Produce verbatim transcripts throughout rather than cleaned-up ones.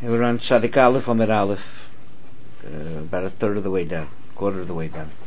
We're on Tzadik Aleph, Amid Aleph, uh, about a third of the way down, quarter of the way down.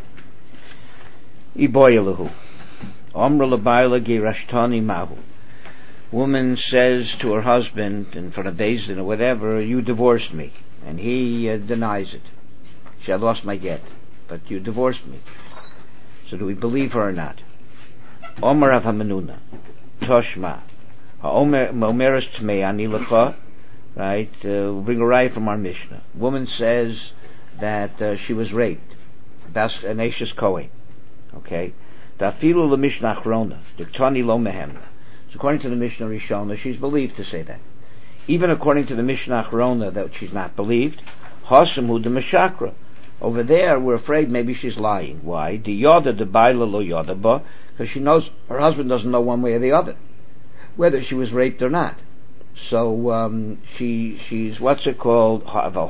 Iboyalahu. Omra Labaila Girashtani Mahu. Woman says to her husband, in front of Beis Din or whatever, you divorced me. And he uh, denies it. She had lost my get, but you divorced me. So do we believe her or not? Omar Rav HaMenuna. Toshma. Ha'omeres Tmei Ani Lecha. Right, uh, we'll bring a raya from our Mishnah. Woman says that uh, she was raped. Bas Anashis Kohen. Okay. Dafilu le Mishnah Achrona. Diktani lo mehemna. So according to the Mishnah Rishona, she's believed to say that. Even according to the Mishnah Achrona, that she's not believed. Hasamu de Meshakra. Over there, we're afraid maybe she's lying. Why? Di yoda de baila lo yoda ba. Because she knows her husband doesn't know one way or the other whether she was raped or not. So um, she she's what's it called?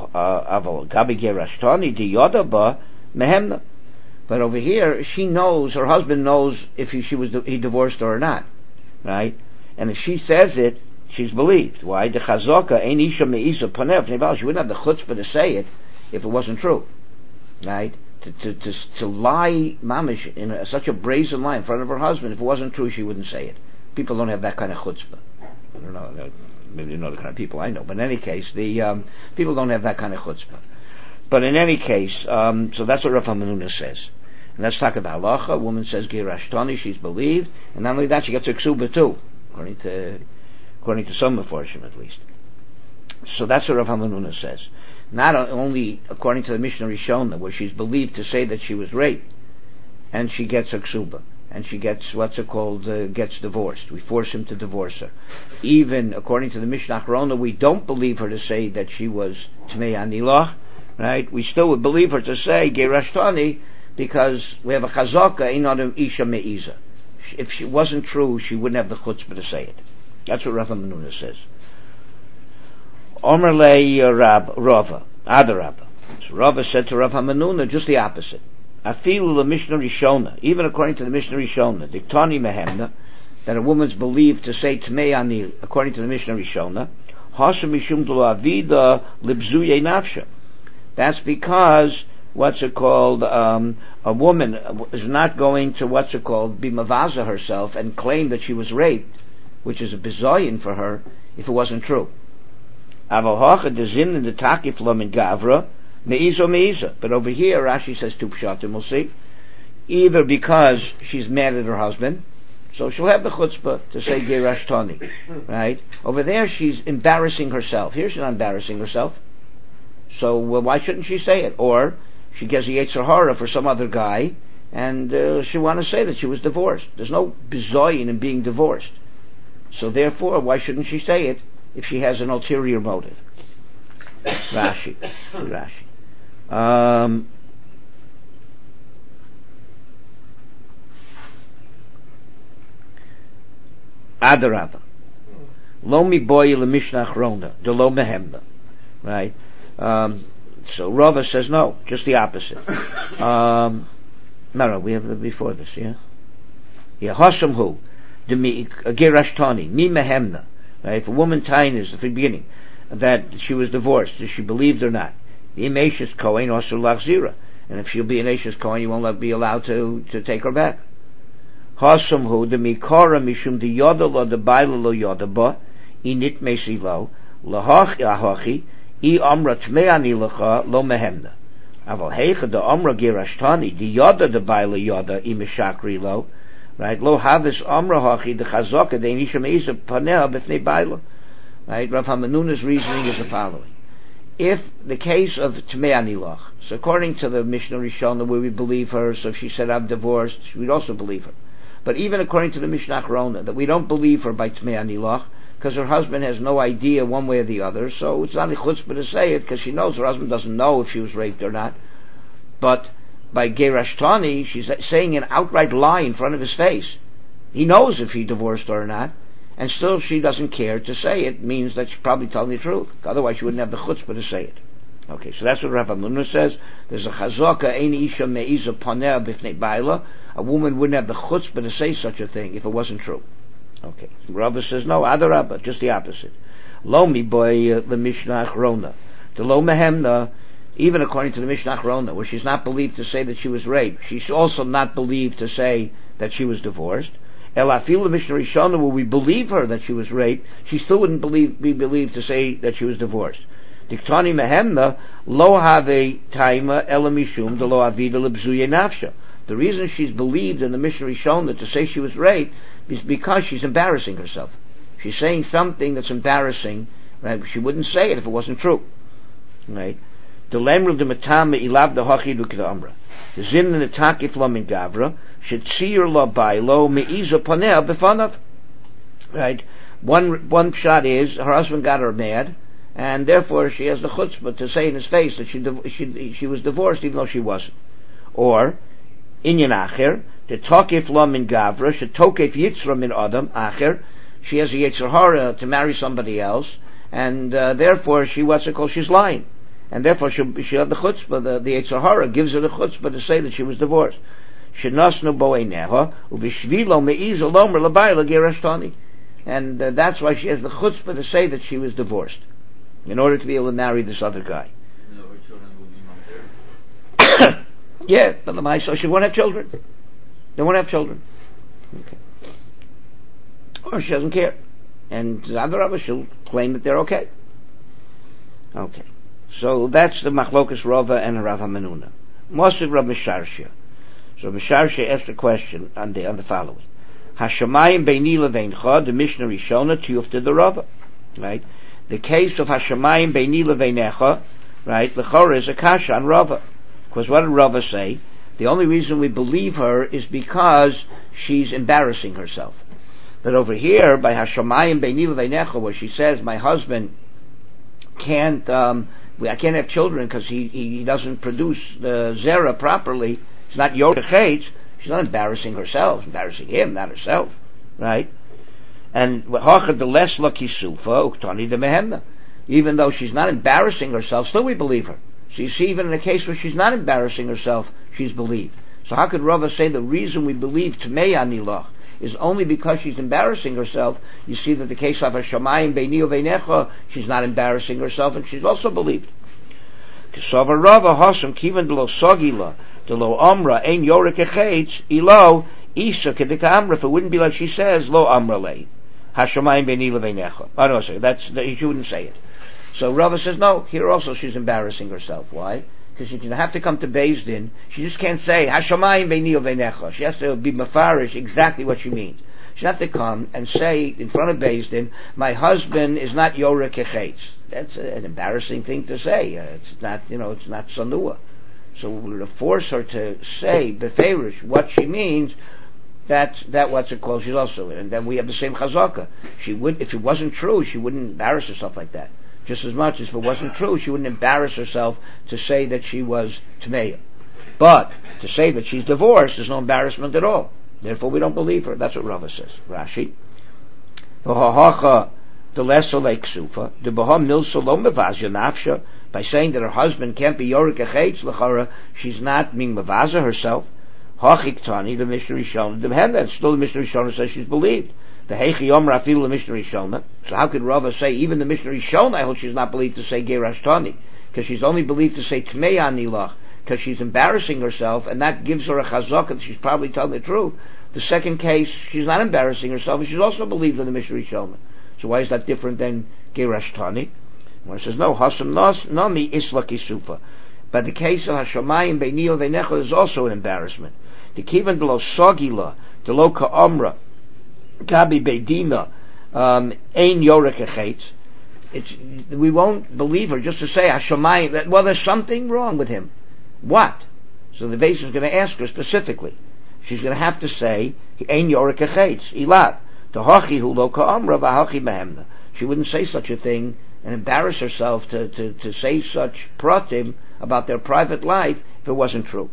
Aval gabi gerashtani di yoda ba mehemna. But over here, she knows, her husband knows if he, she was he divorced her or not, right? And if she says it, she's believed. Why? The chazaka ein isha meisa panev neval. She wouldn't have the chutzpah to say it if it wasn't true, right? To to to, to lie, mamish, in a, such a brazen lie in front of her husband. If it wasn't true, she wouldn't say it. People don't have that kind of chutzpah. I don't know. Maybe you know the kind of people I know, but in any case, the um, people don't have that kind of chutzpah. But in any case, um, so that's what Rav HaMenuna says. And that's taka the halacha. A woman says girashtani, she's believed, and not only that, she gets a ksuba too, according to according to some Mefarshim at least. So that's what Rav HaMenuna says. Not only according to the Mishnah Rishona, where she's believed to say that she was raped, and she gets a ksuba, and she gets what's it called, uh, gets divorced. We force him to divorce her. Even according to the Mishnah Achrona, we don't believe her to say that she was Tmei Anilach, right? We still would believe her to say girashtani, because we have a chazaka, einadam isha me'iza. If she wasn't true, she wouldn't have the chutzpah to say it. That's what Rav HaMenuna says. Omer le Rab, Rava, other Rabba. So Rava said to Rav HaMenuna just the opposite. Afilu le Mishnah Rishona, even according to the Mishnah Rishona, diktani mehemna, that a woman's believed to say Tmei Ani, according to the Mishnah Rishona, hasa mishum de avida libzuye nafsha. That's because what's it called, um, a woman is not going to, what's it called, be mavaza herself and claim that she was raped, which is a bizayin for her, if it wasn't true. Aval hacha de zin de takif lo min gavra, me'iza me'iza. But over here, Rashi says two pshatim, we'll see. Either because she's mad at her husband, so she'll have the chutzpah to say gerashtani, right? Over there, she's embarrassing herself. Here, she's not embarrassing herself. So well, why shouldn't she say it? Or she gets a Yetzer Hara for some other guy, and uh, she want to say that she was divorced. There's no bizoyin in being divorced. So therefore, why shouldn't she say it if she has an ulterior motive? Rashi, Rashi. Um, Adarabba. Lo mi boy le Mishnah Achrona, de lo mehemna. Right? Um, So Rava says no, just the opposite. Um, no, no, we have the before this, yeah? Yeah, Hasam hu, the gerashtani, mi mehemna. Right? If a woman tainas at the beginning that she was divorced, is she believed or not? The Imashis Kohen also lachzira. And if she'll be an Ashes Kohen, you won't be allowed to, to take her back. Hasam hu, the mikara mishum the yoda lo the baila lo yoda ba, init mesi lo, lahach yahachi, I amra tmei ani lecha lo mehemna. Aval heicha de amra girashtani di yoda de baila yoda I meshakri lo. Right? Lo havis amra hachi de chazaka de inisha meisa paneh b'fnei baila. Right? Rav HaMenuna's reasoning is the following. If the case of tmei ani lech, so according to the Mishnah Rishona where we believe her, so if she said I'm divorced, we'd also believe her. But even according to the Mishnah Achrona, that we don't believe her by tmei ani lech, because her husband has no idea one way or the other, so it's not a chutzpah to say it, because she knows her husband doesn't know if she was raped or not. But by gerashtani, she's saying an outright lie in front of his face. He knows if he divorced her or not, and still she doesn't care to say it, means that she's probably telling the truth. Otherwise she wouldn't have the chutzpah to say it. Okay, so that's what Rav HaMenuna says. There's a chazaka, ein isha me'iza paneh b'fnei baila. A woman wouldn't have the chutzpah to say such a thing if it wasn't true. Okay. Rava says no, Adarabba, just the opposite. Lomi boy the Mishnah Achrona. The Lo Mehemna, even according to the Mishnah Achrona, where she's not believed to say that she was raped, she's also not believed to say that she was divorced. El Afil the Mishnah Rishona, where we believe her that she was raped, she still wouldn't believe, be believed to say that she was divorced. Diktani Mehemna, Lo Have Taima Ela Mishum, the Lo Avida Lebzuye Nafsha. The reason she's believed in the Mishnah Rishona to say she was raped is because she's embarrassing herself. She's saying something that's embarrassing, right? She wouldn't say it if it wasn't true. Right? The lemru de matame ilav de hachidu k'amra. The zin in the takif lo min gavra should tzir lo bailo meiza paneh b'fanav. Right? One one shot is her husband got her mad, and therefore she has the chutzpah to say in his face that she she she was divorced even though she wasn't. Or inyan acher the takif lo min gavra should tokef yitzra min adam acher. She has a yetzer hara to marry somebody else, and uh, therefore she what's it called? She's lying. And therefore she she had the chutzpah, the, the Yetzer Hara gives her the chutzpah to say that she was divorced. Shenasnu boeineha uvishvilo meiza lomer labayla gerashtani, and uh, that's why she has the chutzpah to say that she was divorced, in order to be able to marry this other guy. No, her children will be not there. Yeah, but the Maisa, so she won't have children. They won't have children. Okay. Or she doesn't care, and Zadarabba she'll claim that they're okay. Okay. So that's the Machlokas Rava and Rav HaMenuna. Moshe Rav Misharshia. So Misharshia asked a question on the on the following: Hashamayim beini leveincha, the Mishnah Rishona tiyufta the Rava, right? The case of Hashamayim beini leveinecha, right? The Chora is a kasha on Rava, because what did Rava say? The only reason we believe her is because she's embarrassing herself. But over here by Hashamayim beini leveinecha, where she says my husband can't. Um, I can't have children because he, he doesn't produce the zera properly. It's not yorech. She's not embarrassing herself, embarrassing him, not herself, right? And even though she's not embarrassing herself, still we believe her. So you see, even in a case where she's not embarrassing herself, she's believed. So how could Rava say the reason we believe Tmei Anilach is only because she's embarrassing herself? You see that the case of Hashamayim beini uveinecha, she's not embarrassing herself, and she's also believed. Kesava Rava hasam kivan delo sogila delo amra ein yorek echetz ilo isa kedika amra. If it wouldn't be like she says lo amra lei Hashamayim beini uveinecha. Oh no, sorry, that's that, she wouldn't say it. So Rava says no. Here also she's embarrassing herself. Why? Because she's going to have to come to Beis Din. She just can't say Hashamayim beini uveinecha. She has to be mafarish exactly what she means. She has to come and say in front of Beis Din, my husband is not yorek echetz. That's an embarrassing thing to say. Uh, it's not, you know, it's not sanua. So we're going to force her to say beferish what she means. That's that what's it called? She's also in. And then we have the same chazaka. She would, if it wasn't true, she wouldn't embarrass herself like that. Just as much as if it wasn't true, she wouldn't embarrass herself to say that she was Tmeya. But to say that she's divorced, there's no embarrassment at all. Therefore, we don't believe her. That's what Rava says. Rashi. By saying that her husband can't be Yorek Echetz L'chara, she's not being Mavaza herself. Hachiktani, the Mishnah Rishona, the Hemda, still the Mishnah Rishona says she's believed. The Heichi Yom Rafil, the Mishnah Rishona. So how could Rava say, even the Mishnah Rishona, I hope she's not believed to say Gerashtani? Because she's only believed to say Tmei Anilach, because she's embarrassing herself, and that gives her a chazaka that she's probably telling the truth. The second case, she's not embarrassing herself, and she's also believed in the Mishnah Rishona. So why is that different than Gerashtani? When it says, no, Hasam Nami Isla Kisufa. But the case of Hashamayim beini uveinecha is also an embarrassment. The Kivan Delo Sogila, Delo Ka'amra, Gabi Beidina, um, Ein Yorek Echetz. It's, we won't believe her just to say Hashamayim, that, well, there's something wrong with him. What? So the base is going to ask her specifically. She's going to have to say, Ein Yorek Echetz, Ilat, Tahachi Hu Lo Ka'amra V'Hachi Behemna. She wouldn't say such a thing and embarrass herself to, to, to say such pratim about their private life if it wasn't true.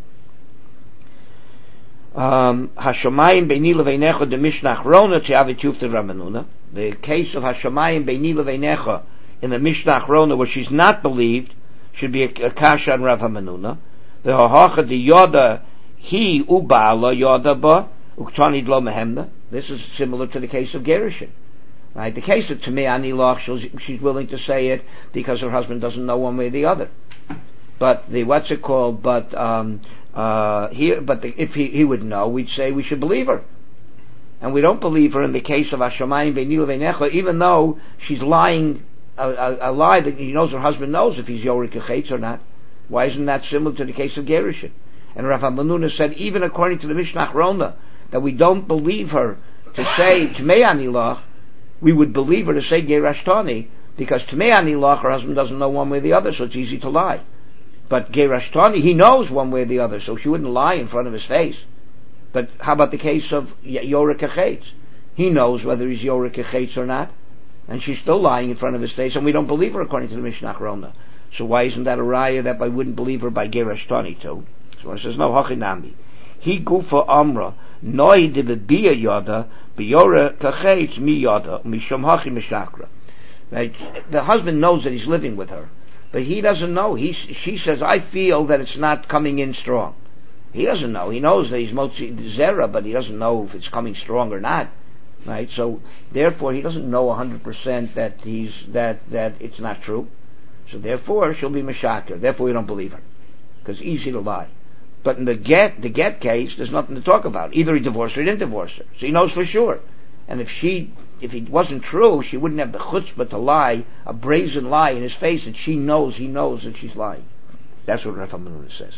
Um, Hashamayim beini leveinecha de Mishnah Achrona te'avit yufta Ramanuna. The case of Hashamayim beini leveinecha in the Mishnah Achrona where she's not believed should be a, a kasha on Rav HaMenuna. The hahacha de yoda he ubala yoda ba uktani lo mehemna. This is similar to the case of Gerushin. Right? The case of Tamei Anilach, she's, she's willing to say it because her husband doesn't know one way or the other. But the, what's it called, but, um, uh, here, but the, if he, he would know, we'd say we should believe her. And we don't believe her in the case of Hashamayim Beinu Veinecha, even though she's lying, a, a, a lie that he knows her husband knows if he's Yorek Chetz or not. Why isn't that similar to the case of Gerushin? And Rav Menuna said, even according to the Mishnah Achrona, that we don't believe her to say Tamei Anilach, we would believe her to say Gerashtani, because Tamei Anilach, her husband doesn't know one way or the other, so it's easy to lie. But Gerashtani, he knows one way or the other, so she wouldn't lie in front of his face. But how about the case of Yorek Chetz? He knows whether he's Yorek Chetz or not, and she's still lying in front of his face, and we don't believe her according to the Mishnah Achrona. So why isn't that a raya that I wouldn't believe her by Gerashtani too? So it says, no, Hachinami. He gufa amra, noi de bebiya yada, biyore kachetz mi yada, mishom hachi mishakra. Right? The husband knows that he's living with her, but he doesn't know. He, she says, I feel that it's not coming in strong. He doesn't know. He knows that he's motzi zera, but he doesn't know if it's coming strong or not. Right? So, therefore, he doesn't know a hundred percent that he's, that, that it's not true. So therefore, she'll be mishakra. Therefore, we don't believe her. Because it's easy to lie. But in the get, the get case, there's nothing to talk about. Either he divorced her or he didn't divorce her. So he knows for sure. And if she, if it wasn't true, she wouldn't have the chutzpah to lie, a brazen lie in his face that she knows, he knows that she's lying. That's what Rav Menuna says.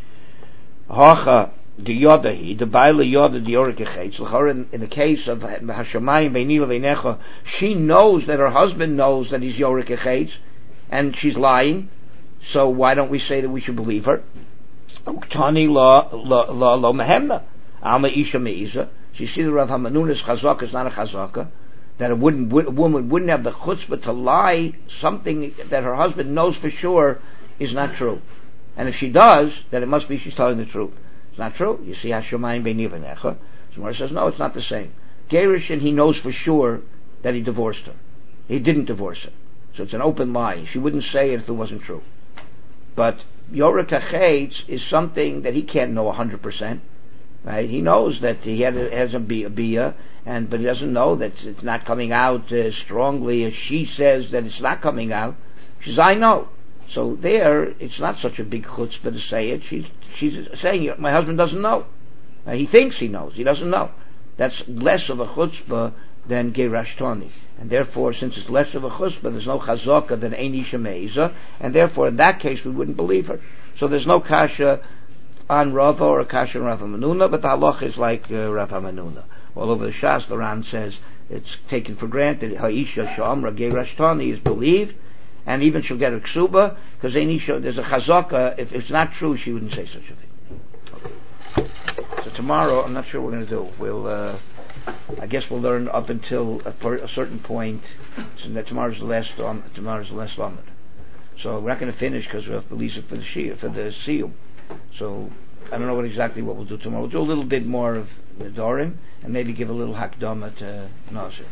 Hacha the yodahi, the baila yoda the yorikechetz. In the case of Hashamayim Beini Veinecha, she knows that her husband knows that he's yorikechetz, and she's lying. So why don't we say that we should believe her? Uktani la la la lo mehemna alma isha meiza. So you see, the Rav Menuna's chazaka is not a chazaka, that a, wouldn't, a woman wouldn't have the chutzpah to lie something that her husband knows for sure is not true. And if she does, then it must be she's telling the truth. It's not true. You see, Hashamayim Beini Veinecha. Gemara says, no, it's not the same. Gerushin, he knows for sure that he divorced her. He didn't divorce her. So it's an open lie. She wouldn't say it if it wasn't true. But Yorek Chetz is something that he can't know a hundred percent. Right? He knows that he had a, has a bia, and but he doesn't know that it's not coming out as strongly as she says that it's not coming out. She says, I know. So there, it's not such a big chutzpah to say it. She's she's saying, my husband doesn't know. Uh, he thinks he knows. He doesn't know. That's less of a chutzpah than Gerashtani. And therefore, since it's less of a chutzpah, there's no chazaka than Ein Isha Me'iza, and therefore in that case we wouldn't believe her. So there's no kasha on Rava or a kasha on Rav Menuna, but the halacha is like uh, Rav Menuna. All over the Shas, the Ran says it's taken for granted. Ha'isha Sha'amra Gerashtani is believed, and even she'll get a ksuba, because there's a chazaka. If it's not true, she wouldn't say such a thing. Okay. So tomorrow, I'm not sure what we're going to do. We'll, uh, I guess we'll learn up until a, a certain point. So that tomorrow's the last. Um, tomorrow's the last Lamed. So we're not going to finish because we have to leave it for the Shia, for the Siyum. So I don't know what exactly what we'll do tomorrow. We'll do a little bit more of the Dorim and maybe give a little Hakdama to Nazir.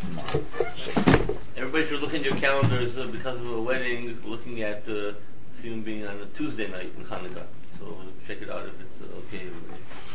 Everybody should look in your calendars uh, because of a wedding, looking at uh, Siyum being on a Tuesday night in Hanukkah. So check it out if it's uh, okay.